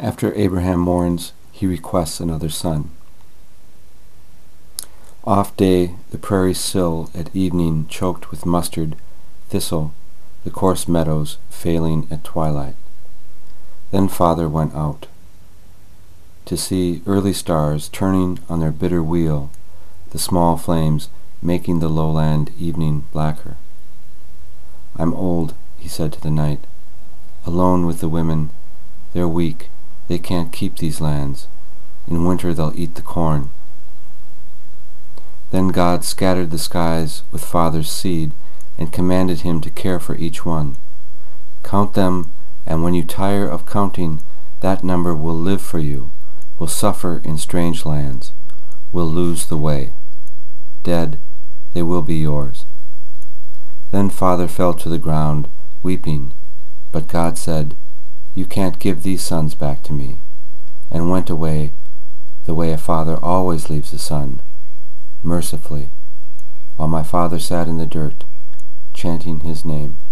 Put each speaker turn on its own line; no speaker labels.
After Abraham mourns, he requests another son. Off day the prairie sill at evening choked with mustard, thistle, the coarse meadows failing at twilight. Then father went out to see early stars turning on their bitter wheel, the small flames making the lowland evening blacker. I'm old, he said to the night, alone with the women. They're weak, they can't keep these lands. In winter they'll eat the corn. Then God scattered the skies with father's seed and commanded him to care for each one. Count them, and when you tire of counting, that number will live for you, will suffer in strange lands, will lose the way. Dead, they will be yours. Then father fell to the ground, weeping, but God said, You can't give these sons back to me, and went away the way a father always leaves a son, mercifully, while my father sat in the dirt, chanting his name.